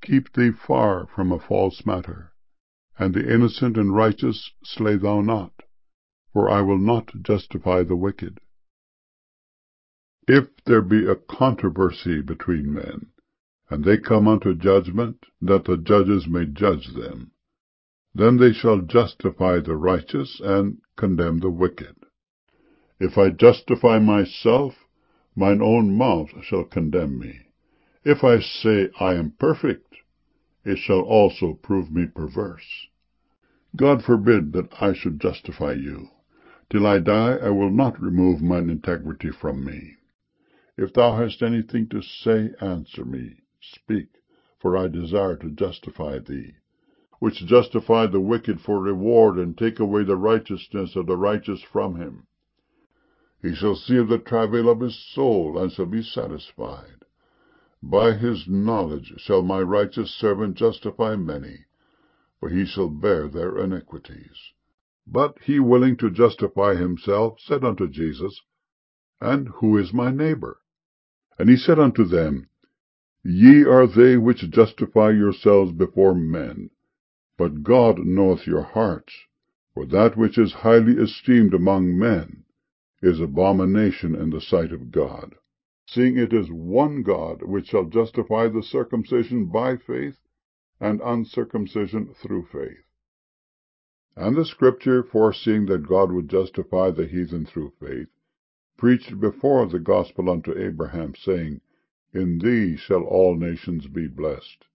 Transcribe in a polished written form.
Keep thee far from a false matter, and the innocent and righteous slay thou not, for I will not justify the wicked. If there be a controversy between men, and they come unto judgment, that the judges may judge them, then they shall justify the righteous, and condemn the wicked. If I justify myself, mine own mouth shall condemn me. If I say I am perfect, it shall also prove me perverse. God forbid that I should justify you. Till I die, I will not remove mine integrity from me. If thou hast anything to say, answer me. Speak, for I desire to justify thee, which justify the wicked for reward, and take away the righteousness of the righteous from him. He shall see of the travail of his soul, and shall be satisfied. By his knowledge shall my righteous servant justify many, for he shall bear their iniquities. But he, willing to justify himself, said unto Jesus, And who is my neighbor? And he said unto them, Ye are they which justify yourselves before men, but God knoweth your hearts. For that which is highly esteemed among men is abomination in the sight of God. Seeing it is one God which shall justify the circumcision by faith, and uncircumcision through faith. And the Scripture, foreseeing that God would justify the heathen through faith, preached before the gospel unto Abraham, saying, In thee shall all nations be blessed.